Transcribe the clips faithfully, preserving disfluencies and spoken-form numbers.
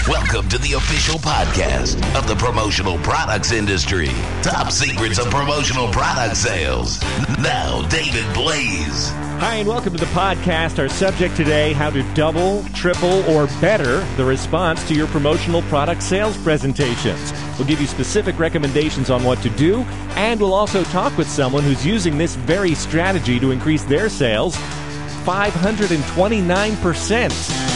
Welcome to the official podcast of the promotional products industry. Top secrets of promotional product sales. Now, David Blaze. Hi, and welcome to the podcast. Our subject today, how to double, triple, or better the response to your promotional product sales presentations. We'll give you specific recommendations on what to do, and we'll also talk with someone who's using this very strategy to increase their sales five hundred twenty-nine percent.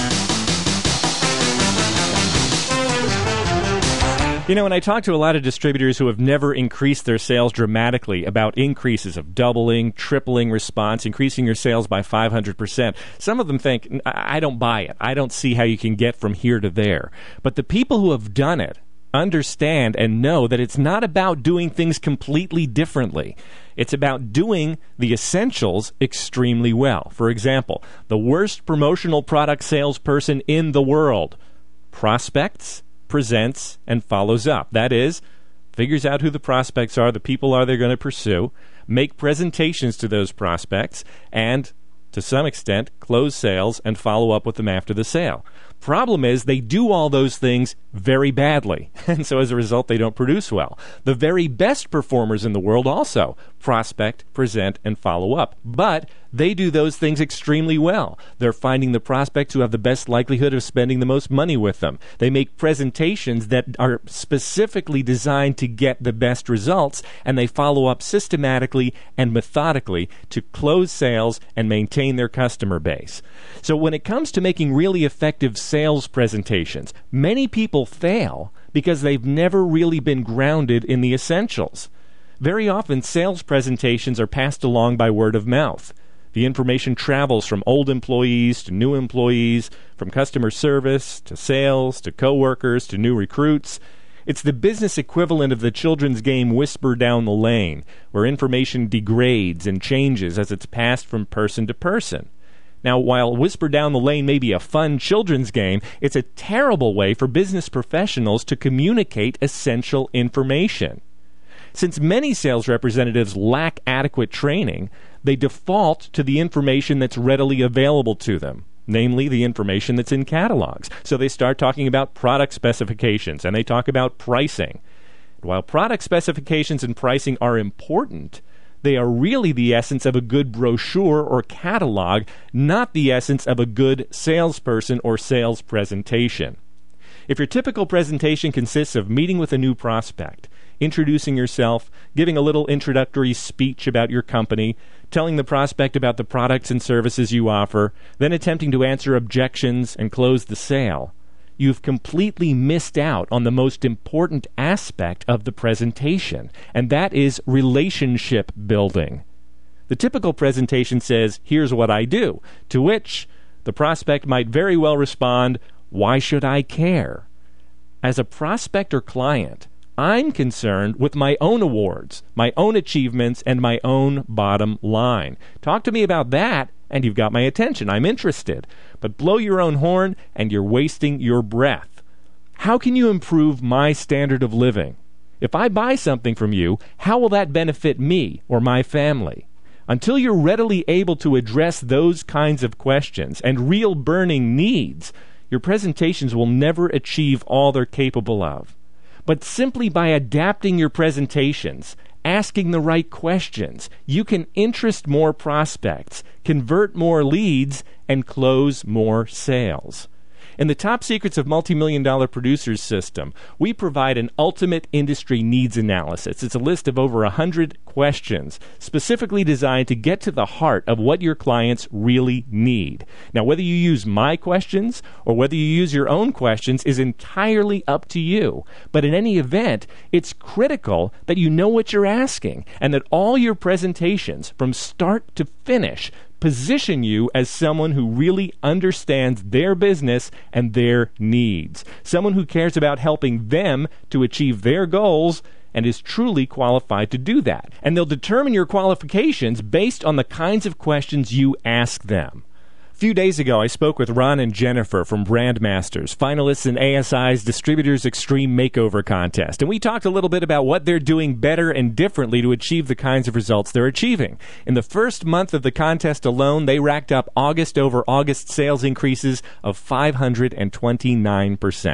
You know, when I talk to a lot of distributors who have never increased their sales dramatically about increases of doubling, tripling response, increasing your sales by five hundred percent, some of them think, I don't buy it. I don't see how you can get from here to there. But the people who have done it understand and know that it's not about doing things completely differently. It's about doing the essentials extremely well. For example, the worst promotional product salesperson in the world prospects, presents, and follows up. That is, figures out who the prospects are, the people are they're going to pursue, make presentations to those prospects, and, to some extent, close sales and follow up with them after the sale. Problem is, they do all those things very badly, and so as a result, they don't produce well. The very best performers in the world also prospect, present, and follow up, but they do those things extremely well. They're finding the prospects who have the best likelihood of spending the most money with them. They make presentations that are specifically designed to get the best results, and they follow up systematically and methodically to close sales and maintain their customer base. So when it comes to making really effective sales presentations, many people fail because they've never really been grounded in the essentials. Very often, sales presentations are passed along by word of mouth. The information travels from old employees to new employees, from customer service to sales to coworkers to new recruits. It's the business equivalent of the children's game Whisper Down the Lane, where information degrades and changes as it's passed from person to person. Now, while Whisper Down the Lane may be a fun children's game, it's a terrible way for business professionals to communicate essential information. Since many sales representatives lack adequate training, they default to the information that's readily available to them, namely the information that's in catalogs. So they start talking about product specifications, and they talk about pricing. While product specifications and pricing are important, they are really the essence of a good brochure or catalog, not the essence of a good salesperson or sales presentation. If your typical presentation consists of meeting with a new prospect, introducing yourself, giving a little introductory speech about your company, telling the prospect about the products and services you offer, then attempting to answer objections and close the sale, you've completely missed out on the most important aspect of the presentation, and that is relationship building. The typical presentation says, "Here's what I do," to which the prospect might very well respond, "Why should I care?" As a prospect or client, I'm concerned with my own awards, my own achievements, and my own bottom line. Talk to me about that, and you've got my attention. I'm interested. But blow your own horn, and you're wasting your breath. How can you improve my standard of living? If I buy something from you, how will that benefit me or my family? Until you're readily able to address those kinds of questions and real burning needs, your presentations will never achieve all they're capable of. But simply by adapting your presentations, asking the right questions, you can interest more prospects, convert more leads, and close more sales. In the Top Secrets of Multi-Million Dollar Producers system, we provide an ultimate industry needs analysis. It's a list of over one hundred questions specifically designed to get to the heart of what your clients really need. Now, whether you use my questions or whether you use your own questions is entirely up to you. But in any event, it's critical that you know what you're asking and that all your presentations, from start to finish, position you as someone who really understands their business and their needs. Someone who cares about helping them to achieve their goals and is truly qualified to do that. And they'll determine your qualifications based on the kinds of questions you ask them. A few days ago, I spoke with Ron and Jennifer from Brandmasters, finalists in A S I's Distributors Extreme Makeover Contest, and we talked a little bit about what they're doing better and differently to achieve the kinds of results they're achieving. In the first month of the contest alone, they racked up August over August sales increases of five hundred twenty-nine percent.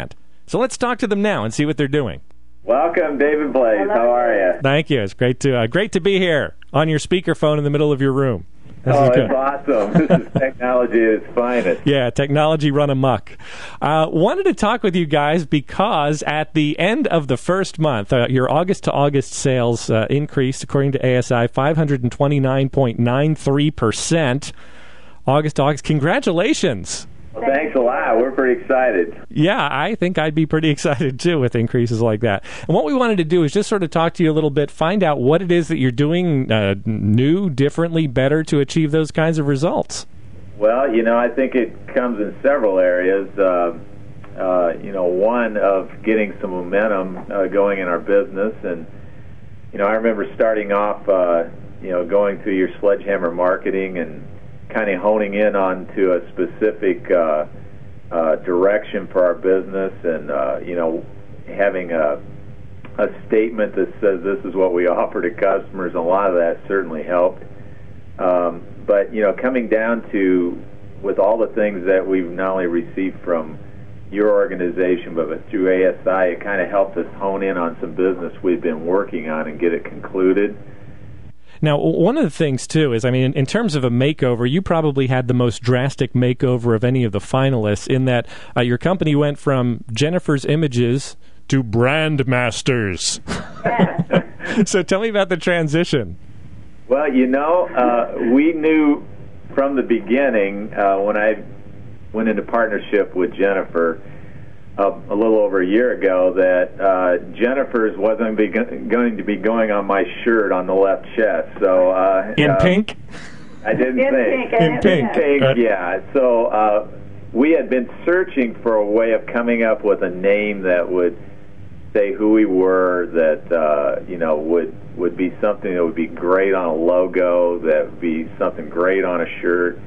So let's talk to them now and see what they're doing. Welcome, David Blaze. Hello. How are you? Thank you. It's great to uh, great to be here on your speakerphone in the middle of your room. This oh, is good. It's awesome. This is technology at its finest. Yeah, technology run amok. Uh, wanted to talk with you guys because at the end of the first month, uh, your August to August sales uh, increased, according to A S I, five hundred twenty-nine point nine three percent. August to August. Congratulations. Well, thanks a lot. We're pretty excited. Yeah, I think I'd be pretty excited, too, with increases like that. And what we wanted to do is just sort of talk to you a little bit, find out what it is that you're doing uh, new, differently, better to achieve those kinds of results. Well, you know, I think it comes in several areas. Uh, uh, you know, one of getting some momentum uh, going in our business. And, you know, I remember starting off, uh, you know, going through your sledgehammer marketing and kind of honing in onto a specific uh, uh, direction for our business, and uh, you know, having a a statement that says this is what we offer to customers. A lot of that certainly helped. Um, but you know, coming down to with all the things that we've not only received from your organization, but through A S I, it kind of helped us hone in on some business we've been working on and get it concluded. Now, one of the things, too, is, I mean, in, in terms of a makeover, you probably had the most drastic makeover of any of the finalists in that uh, your company went from Jennifer's Images to Brand Masters. So tell me about the transition. Well, you know, uh, we knew from the beginning uh, when I went into partnership with Jennifer Uh, a little over a year ago that uh, Jennifer's wasn't be go- going to be going on my shirt on the left chest. So uh, in uh, pink, I didn't in think pink. in pink. pink uh, yeah. So uh, we had been searching for a way of coming up with a name that would say who we were. That uh, you know would would be something that would be great on a logo. That would be something great on a shirt.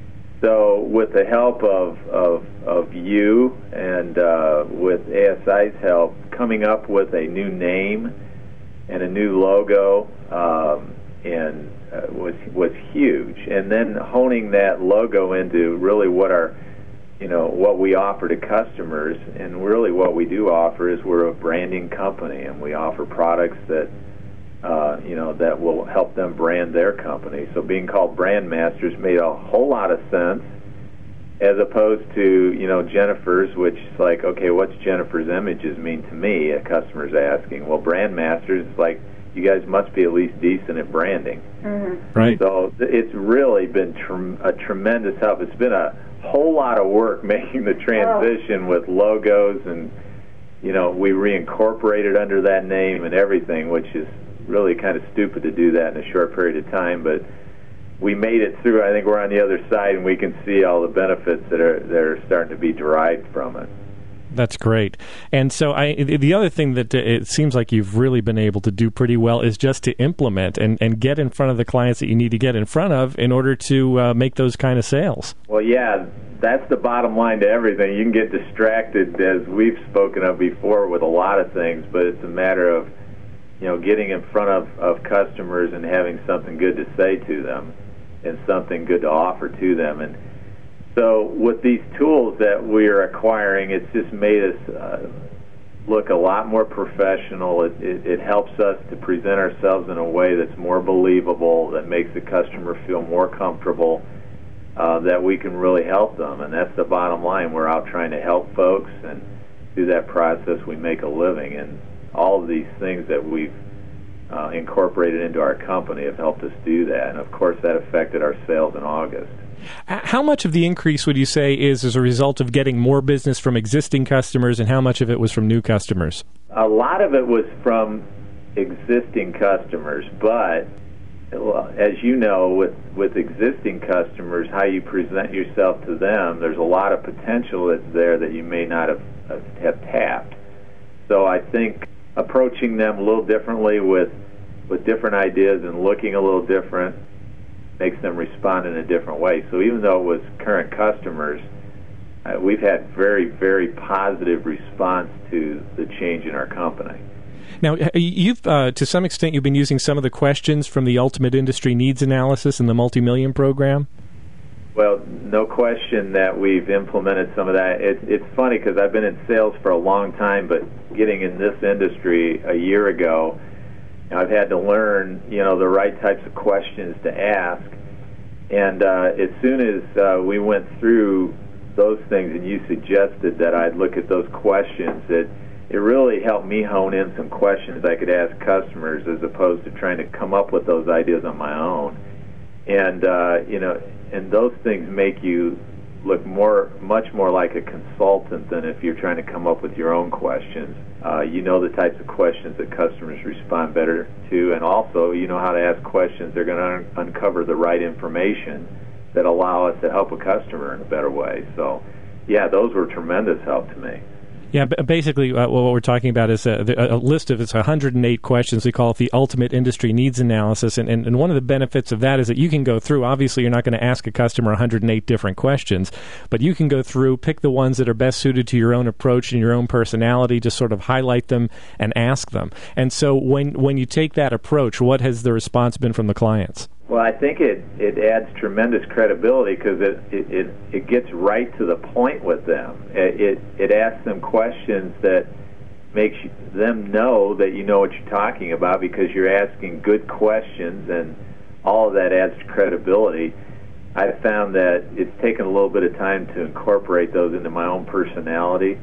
So with the help of, of, of you and uh, with A S I's help, coming up with a new name and a new logo um, and uh, was was huge. And then honing that logo into really what our, you know, what we offer to customers, and really what we do offer is we're a branding company, and we offer products that Uh, you know, that will help them brand their company. So being called Brand Masters made a whole lot of sense, as opposed to, you know, Jennifer's, which is like, okay, what's Jennifer's Images mean to me? A customer's asking. Well, Brand Masters is like, you guys must be at least decent at branding. Mm-hmm. Right. So it's really been tr- a tremendous help. It's been a whole lot of work making the transition oh. with logos, and, you know, we reincorporated under that name and everything, which is really kind of stupid to do that in a short period of time, but we made it through. I think we're on the other side, and we can see all the benefits that are that are starting to be derived from it. That's great. And so I, the other thing that it seems like you've really been able to do pretty well is just to implement and, and get in front of the clients that you need to get in front of in order to uh, make those kind of sales. Well, yeah, that's the bottom line to everything. You can get distracted, as we've spoken of before, with a lot of things, but it's a matter of, you know, getting in front of, of customers and having something good to say to them and something good to offer to them. And so with these tools that we are acquiring, it's just made us uh, look a lot more professional. It, it, it helps us to present ourselves in a way that's more believable, that makes the customer feel more comfortable, uh, that we can really help them. And that's the bottom line. We're out trying to help folks, and through that process we make a living. And all of these things that we've uh, incorporated into our company have helped us do that. And, of course, that affected our sales in August. How much of the increase would you say is as a result of getting more business from existing customers, and how much of it was from new customers? A lot of it was from existing customers, but well, as you know, with, with existing customers, how you present yourself to them, there's a lot of potential that's there that you may not have, have tapped. So I think approaching them a little differently with with different ideas and looking a little different makes them respond in a different way. So even though it was current customers, uh, we've had very, very positive response to the change in our company. Now, you've uh, to some extent you've been using some of the questions from the Ultimate Industry Needs Analysis and the Multi-Million Program. Well, no question that we've implemented some of that. It, it's funny because I've been in sales for a long time, but getting in this industry a year ago, I've had to learn, you know, the right types of questions to ask. And uh, as soon as uh, we went through those things and you suggested that I'd look at those questions, it, it really helped me hone in some questions I could ask customers as opposed to trying to come up with those ideas on my own. And, uh, you know, and those things make you look more, much more like a consultant than if you're trying to come up with your own questions. Uh, you know the types of questions that customers respond better to, and also you know how to ask questions that are going to un- uncover the right information that allow us to help a customer in a better way. So, yeah, those were tremendous help to me. Yeah, basically uh, what we're talking about is a, a list of it's one hundred eight questions. We call it the Ultimate Industry Needs Analysis. And, and, and one of the benefits of that is that you can go through. Obviously, you're not going to ask a customer one hundred eight different questions, but you can go through, pick the ones that are best suited to your own approach and your own personality, just sort of highlight them and ask them. And so when, when you take that approach, what has the response been from the clients? Well, I think it, it adds tremendous credibility because it, it, it, it gets right to the point with them. It, it, it asks them questions that makes them know that you know what you're talking about because you're asking good questions, and all of that adds to credibility. I've found that it's taken a little bit of time to incorporate those into my own personality,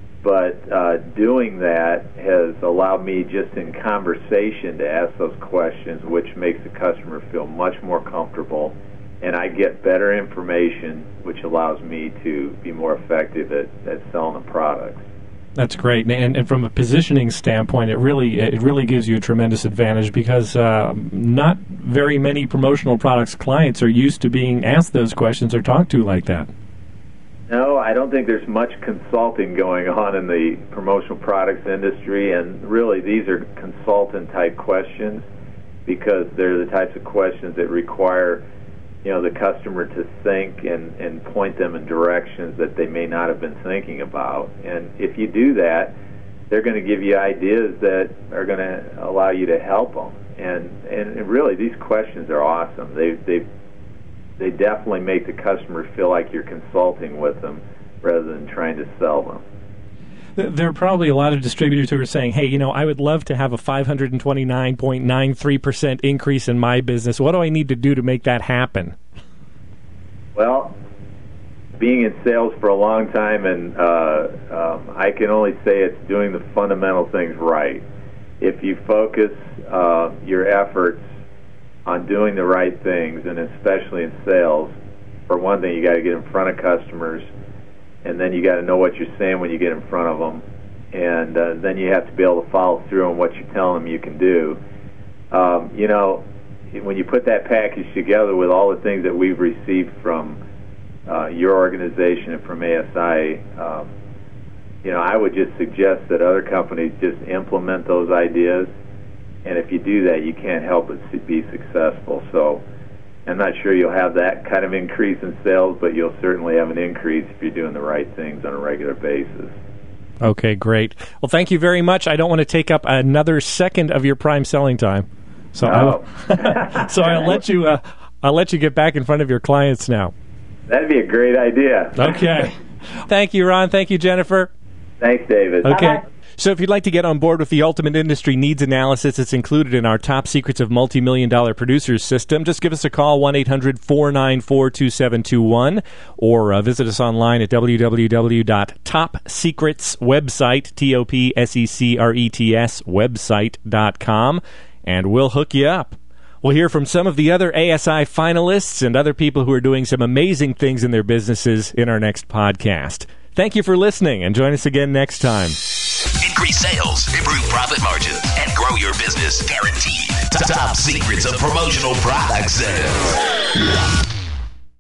but uh, doing that has allowed me just in conversation to ask those questions, which makes the customer feel much more comfortable, and I get better information, which allows me to be more effective at, at selling the products. That's great, and, and from a positioning standpoint, it really it really gives you a tremendous advantage because uh, not very many promotional products clients are used to being asked those questions or talked to like that. No, I don't think there's much consulting going on in the promotional products industry, and really these are consultant-type questions because they're the types of questions that require, you know, the customer to think and, and point them in directions that they may not have been thinking about. And if you do that, they're going to give you ideas that are going to allow you to help them. And and really, these questions are awesome. They they they definitely make the customer feel like you're consulting with them rather than trying to sell them. There are probably a lot of distributors who are saying, hey, you know, I would love to have a five hundred twenty-nine point nine three percent increase in my business. What do I need to do to make that happen? Well, being in sales for a long time, and uh, um, I can only say it's doing the fundamental things right. If you focus uh, your efforts on doing the right things, and especially in sales, for one thing, you got to get in front of customers, and then you got to know what you're saying when you get in front of them, and uh, then you have to be able to follow through on what you're telling them you can do. Um, you know, when you put that package together with all the things that we've received from uh, your organization and from A S I, um, you know, I would just suggest that other companies just implement those ideas, and if you do that, you can't help but be successful. So I'm not sure you'll have that kind of increase in sales, but you'll certainly have an increase if you're doing the right things on a regular basis. Okay, great. Well, thank you very much. I don't want to take up another second of your prime selling time, so no. I'll, so I'll let you. Uh, I'll let you get back in front of your clients now. That'd be a great idea. Okay. Thank you, Ron. Thank you, Jennifer. Thanks, David. Okay. Bye-bye. So if you'd like to get on board with the Ultimate Industry Needs Analysis, it's included in our Top Secrets of Multi-Million Dollar Producers system. Just give us a call, one eight hundred four nine four two seven two one, or uh, visit us online at w w w dot top secrets website, T O P S E C R E T S, website dot com, and we'll hook you up. We'll hear from some of the other A S I finalists and other people who are doing some amazing things in their businesses in our next podcast. Thank you for listening, and join us again next time. Increase sales, improve profit margins, and grow your business guaranteed. Top Secrets of Promotional Product Sales.